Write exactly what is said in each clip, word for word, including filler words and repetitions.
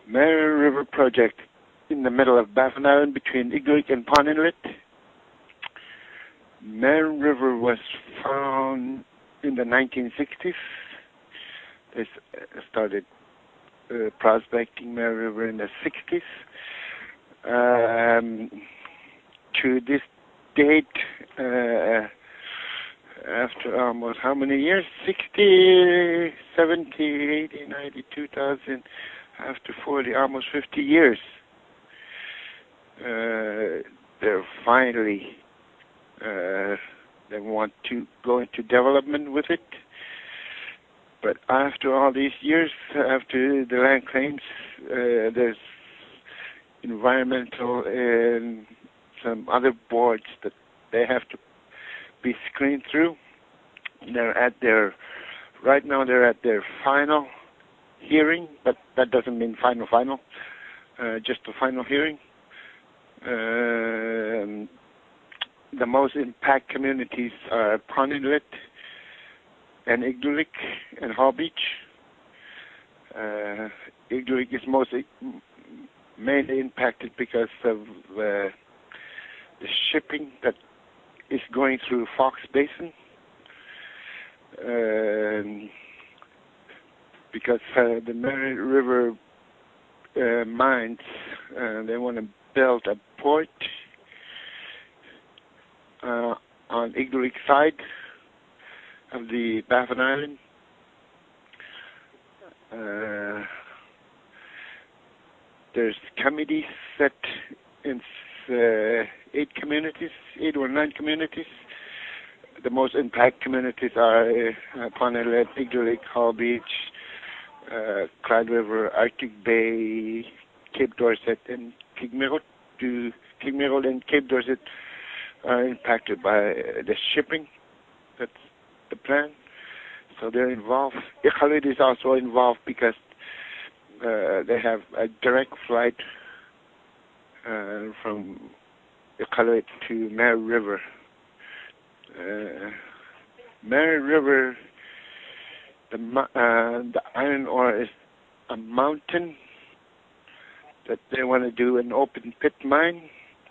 Mary River project in the middle of Baffin Island between Igloolik and Pond Inlet. Mary River was found in the nineteen sixties. They started uh, prospecting Mary River in the sixties. Um, to this date, uh, after almost how many years? sixty, seventy, eighty, ninety, two thousand, after forty, almost fifty years. Uh, they're finally, uh, they want to go into development with it. But after all these years, after the land claims, uh, there's environmental and some other boards that they have to be screened through. They're at their, right now they're at their final hearing, but that doesn't mean final final, uh, just a final hearing. Um, the most impact communities are Pond Inlet and Igloolik and Hall Beach. Uh, Igloolik is mostly mainly impacted because of uh, the shipping that is going through Fox Basin. Um, because uh, the Mary River uh, mines, uh, they want to build a port uh, on Igloolik side of the Baffin Island. Uh, there's committees set in uh, eight communities, eight or nine communities. The most impact communities are uh, Pond Inlet, Igloolik, Hall Beach, uh, Clyde River, Arctic Bay, Cape Dorset, and Kigmerot. To Kigmerot and Cape Dorset are impacted by uh, the shipping. That's the plan. So they're involved. Iqaluit is also involved because uh, they have a direct flight uh, from Iqaluit to Mary River. Uh, Mary River, the, uh, the iron ore is a mountain that they want to do an open pit mine.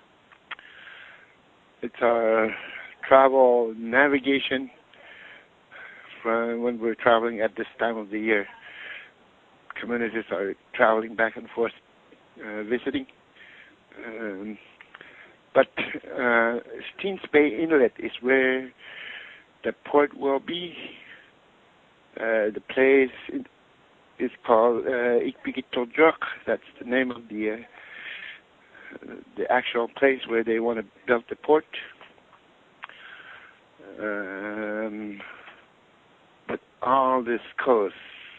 It's our travel navigation from when we're traveling at this time of the year. Communities are traveling back and forth, uh, visiting. Um, but uh, Steens Bay Inlet is where the port will be. Uh, the place is called uh, Ikpikitojok. That's the name of the uh, the actual place where they want to build the port. Um, but all this coast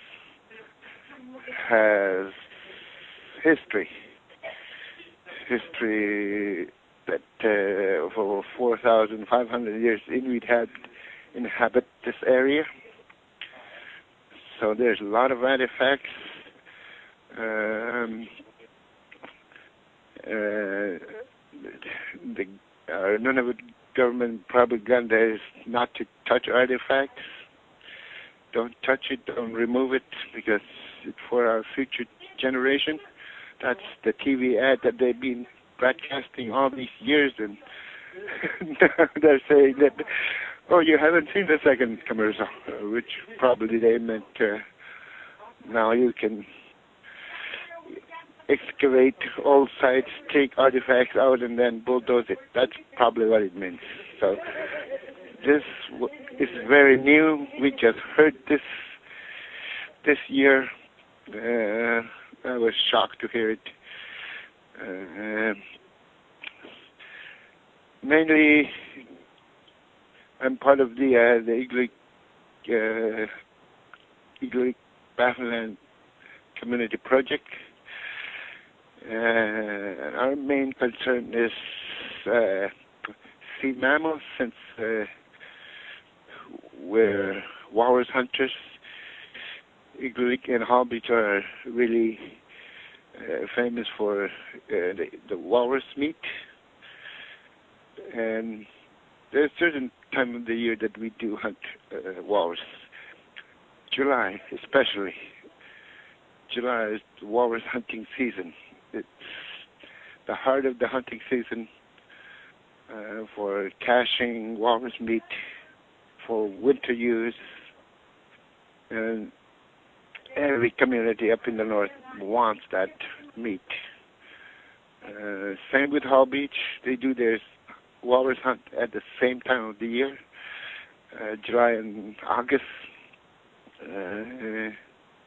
has history. History that uh, for four thousand five hundred years Inuit had inhabit this area. So there's a lot of artifacts. Um, uh, the uh, Nunavut government propaganda is not to touch artifacts. Don't touch it, don't remove it, because it's for our future generation. That's the T V ad that they've been broadcasting all these years, and they're saying that, oh, you haven't seen the second commercial, uh, which probably they meant uh, now you can excavate old sites, take artifacts out, and then bulldoze it. That's probably what it means. So this w- is very new. We just heard this this year. Uh, I was shocked to hear it. Uh, mainly, I'm part of the uh, the Igloolik uh, Igloolik Baffinland Community Project. Uh, our main concern is uh, sea mammals, since uh, we're walrus hunters. Igloolik and Hall Beach are really uh, famous for uh, the, the walrus meat. And there's a certain time of the year that we do hunt uh, walrus. July, especially. July is the walrus hunting season. It's the heart of the hunting season uh, for caching walrus meat for winter use. And every community up in the north wants that meat. Uh, same with Hall Beach. They do their walrus hunt at the same time of the year, uh, July and August. Uh,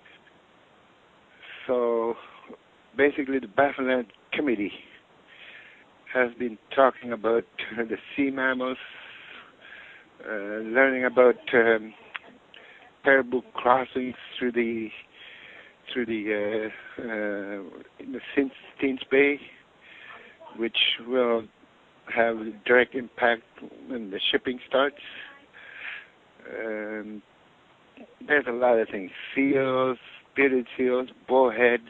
so basically the Baffinland Committee has been talking about uh, the sea mammals, uh, learning about um, caribou crossings through the through the uh, uh, in the Steens Bay, which will have a direct impact when the shipping starts. Um, there's a lot of things: seals, bearded seals, bullheads,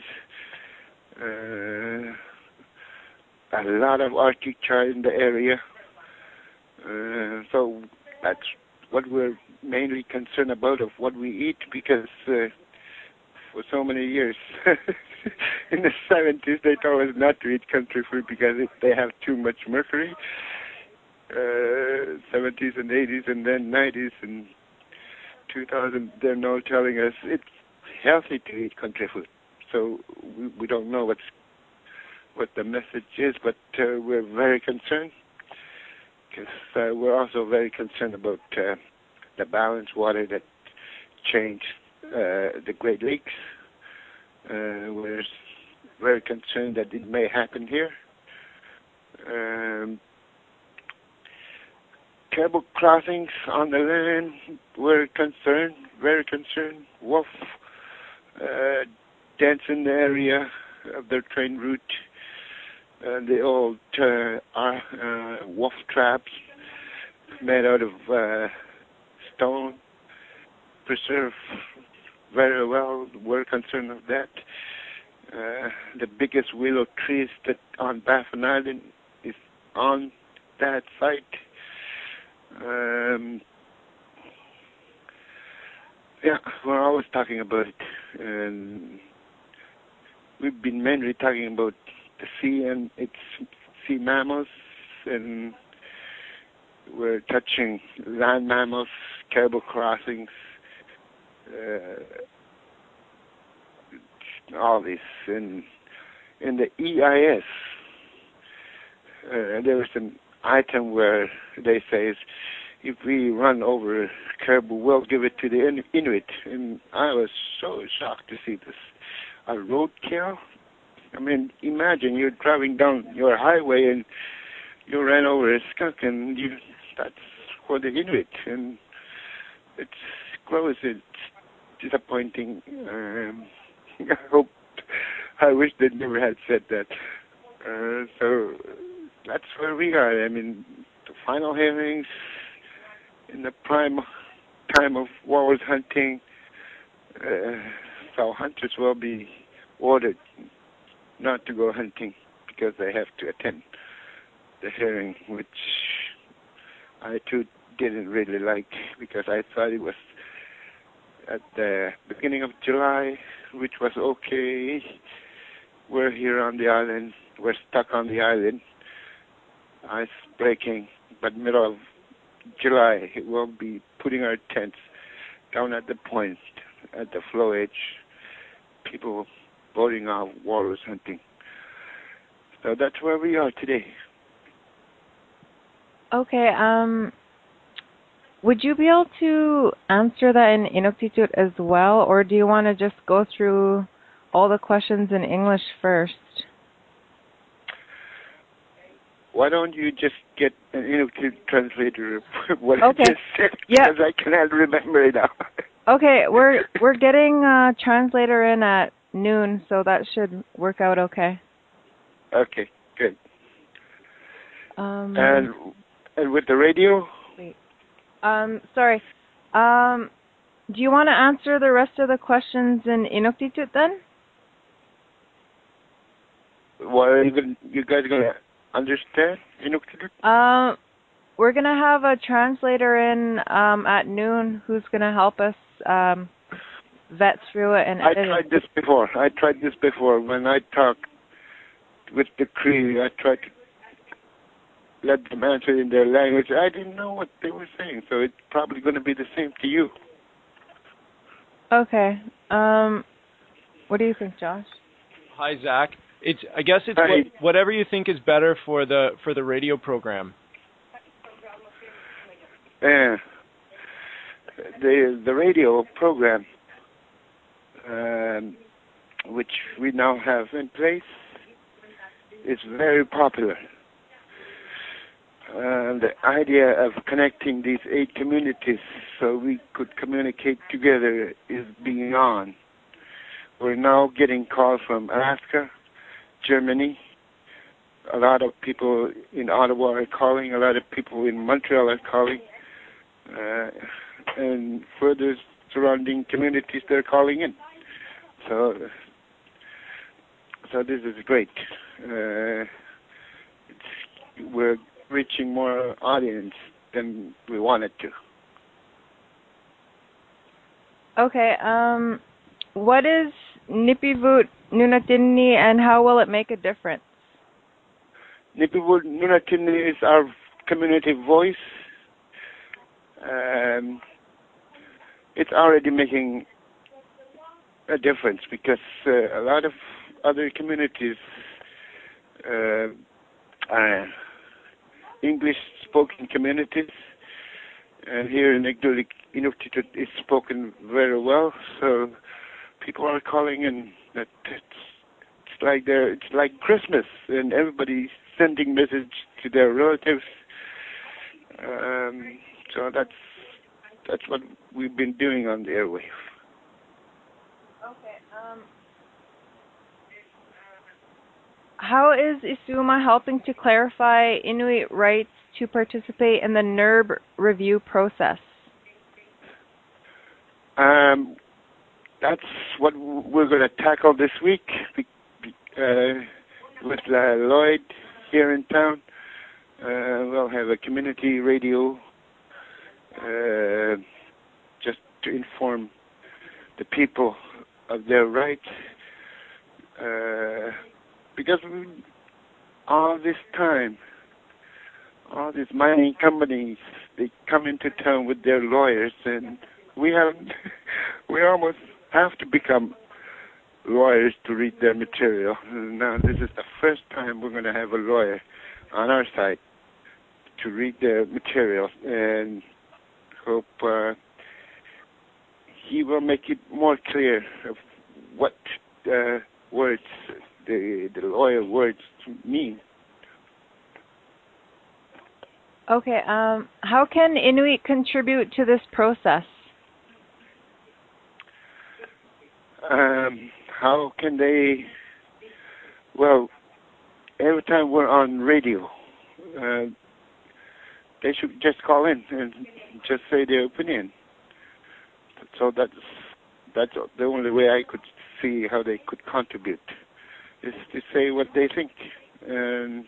uh, a lot of Arctic char in the area. Uh, so that's what we're mainly concerned about, of what we eat, because uh, for so many years in the seventies they told us not to eat country food because it, they have too much mercury. Uh, seventies and eighties and then nineties and two thousand, they're now telling us it's healthy to eat country food. So we, we don't know what's what the message is, but uh, we're very concerned because uh, we're also very concerned about uh, the balanced water that changed uh, the Great Lakes. Uh, we're very concerned that it may happen here. Um, caribou crossings on the land, we're concerned, very concerned. Wolf uh, dance in the area of their train route. Uh, the old uh, uh, wolf traps made out of uh, stone, preserved very well. We're concerned of that. Uh, the biggest willow trees that on Baffin Island is on that site. Um, yeah, we're always talking about it, and we've been mainly talking about the sea and its sea mammals, and we're touching land mammals, caribou crossings, uh, all this. And in the E I S, uh, there was an item where they say, if we run over caribou, we'll give it to the In- Inuit. And I was so shocked to see this. A roadkill? I mean, imagine you're driving down your highway and you ran over a skunk, and you, that's for the Inuit. And it's gross, it's disappointing. Um, I hope, I wish they never had said that. Uh, so that's where we are. I mean, the final hearings in the prime time of walrus hunting, uh, so hunters will be ordered not to go hunting because they have to attend the hearing, which I too didn't really like because I thought it was at the beginning of July, which was okay. We're here on the island. We're stuck on the island. Ice breaking, but middle of July, we'll be putting our tents down at the point, at the flow edge. People boarding off walrus hunting. So that's where we are today. Okay, um, would you be able to answer that in Inuktitut as well, or do you want to just go through all the questions in English first? Why don't you just get an Inuktitut translator of what Okay. I just said, Yep. because I cannot remember it now. Okay, we're we're getting a translator in at noon, so that should work out okay. Okay, good. Um, And and with the radio? wait. Um, sorry. Um, do you want to answer the rest of the questions in Inuktitut then? What are you, gonna, you guys going to understand Inuktitut? Um, we're gonna have a translator in um at noon who's gonna help us um vet through it and I edit tried it. this before. I tried this before. When I talked with the crew, I tried to let them answer in their language. I didn't know what they were saying, so it's probably going to be the same to you. Okay. Um, what do you think, Josh? Hi, Zach. It's I guess it's Hi. what, whatever you think is better for the for the radio program. Yeah. The the radio program, um, which we now have in place, is very popular. Uh, the idea of connecting these eight communities so we could communicate together is being on. We're now getting calls from Alaska, Germany. A lot of people in Ottawa are calling. A lot of people in Montreal are calling. Uh, and further surrounding communities, they're calling in. So, so this is great. Uh, it's, we're reaching more audience than we wanted to. Okay. Um, what is Nipivut Nunatinni and how will it make a difference? Nipivut Nunatinni is our community voice. Um, it's already making a difference because uh, a lot of other communities uh, are English-spoken communities, and here in Nagdulik, Inuktitut is spoken very well. So people are calling, and that it's, it's like they're, it's like Christmas, and everybody's sending message to their relatives. Um, so that's that's what we've been doing on the airwave. Okay. Um, how is Isuma helping to clarify Inuit rights to participate in the N E R B review process? Um, that's what we're going to tackle this week uh, with uh, Lloyd here in town. Uh, we'll have a community radio uh, just to inform the people of their rights. Uh, because we, all this time, all these mining companies, they come into town with their lawyers, and we have, we almost have to become lawyers to read their material. Now, this is the first time we're going to have a lawyer on our side to read their material, and hope uh, he will make it more clear of what uh, words, the, the lawyer words mean. Okay. Um, how can Inuit contribute to this process? Um, how can they? Well, every time we're on radio, uh, they should just call in and just say their opinion. So that's that's the only way I could see how they could contribute, is to say what they think and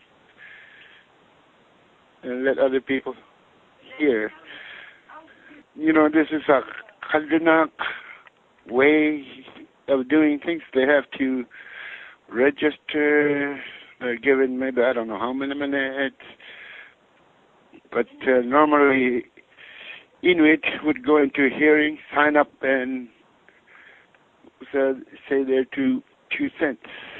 and let other people hear. You know, this is a Kaldinak way of doing things. They have to register. They're given maybe, I don't know how many minutes. But uh, normally, Inuit would go into a hearing, sign up, and uh, say their two, two cents.